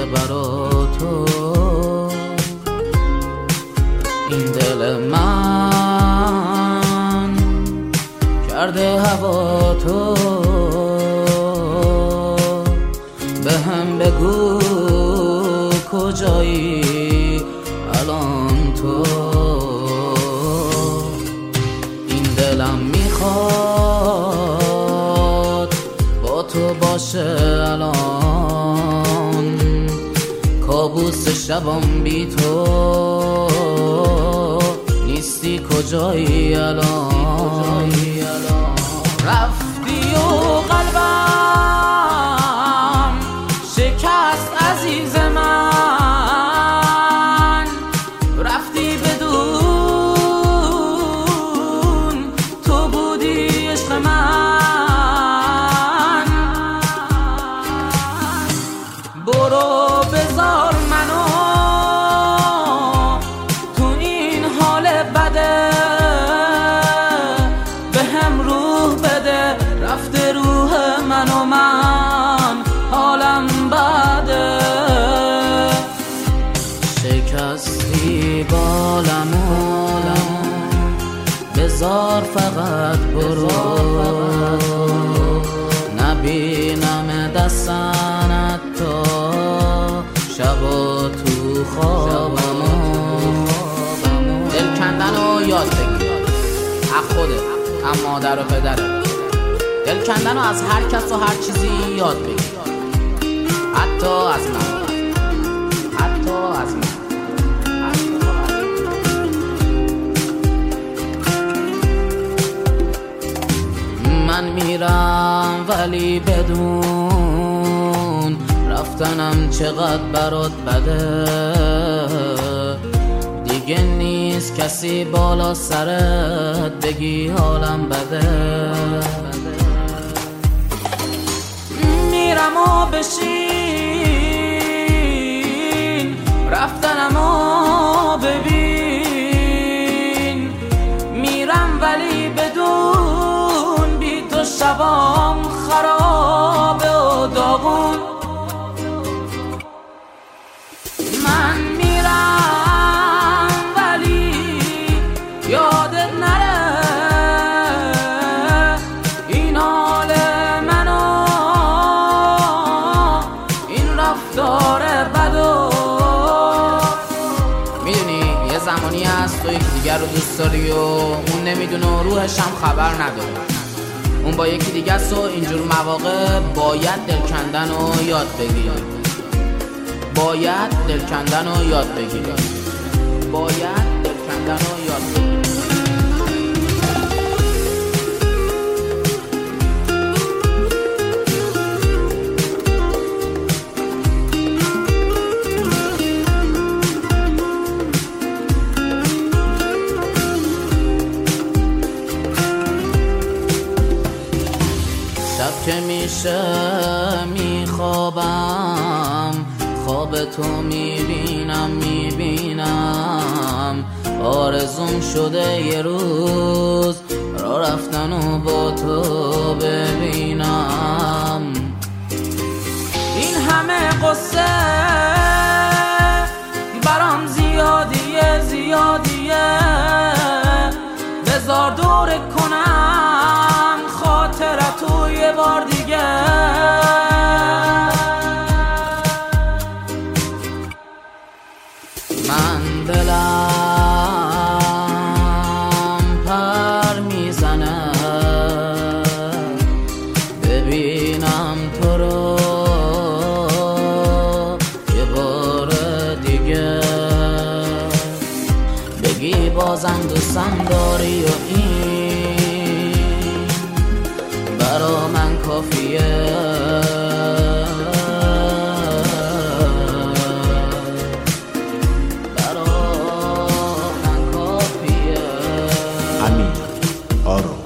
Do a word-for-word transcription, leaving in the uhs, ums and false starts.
برا تو این دل من کرده هوا تو به هم بگو کجایی الان تو این دلم میخواد با تو باشه الان کابوس شبم بی تو نیستی کجایی الان رفتی و قلبم شکست عزیز من رفتی بدون تو بودی عشق من برو بذار منو تو این حال بده به هم روح بده رفته روح من و من حالم بده شکستی بالمو بذار فقط برو نبینم دستنت تا شبا تو خوابمو دل کندن رو یاد بگیر از خودت هم مادر و پدره دل کندن رو از هر کس و هر چیزی یاد بگیر حتی از من حتی از من من میرم ولی بدون رفتنم چقدر برات بده دیگه نیست کسی بالا سرت بگی حالم بده میرم و بشین رفتنم و ببین میرم ولی بدون بی تو شبام خرابه و داغون من میرم ولی یادت نره این حال منو این رفتار بدو میدونی یه زمانی هست تو یکی دیگر رو دوست داری و اون نمیدونه و روحش هم خبر نداره اون با یکی دیگه است و اینجور مواقع باید دل کندن رو یاد بگیری باید دل کندن رو یاد بگیری باید دل کندن رو یاد بگیری شب که میشه میخوابم خواب تو میبینم میبینم آرزوم شده یه روز را رفتن و با تو ببینم این همه قصه برام زیادیه زیادیه بذار دوره کنم خاطرتو یه بار دیگه من دلم پر میزنه ببینم تو رو یه بار دیگه بگی بازم دوستم داری و این برا من کافیه امیر آرو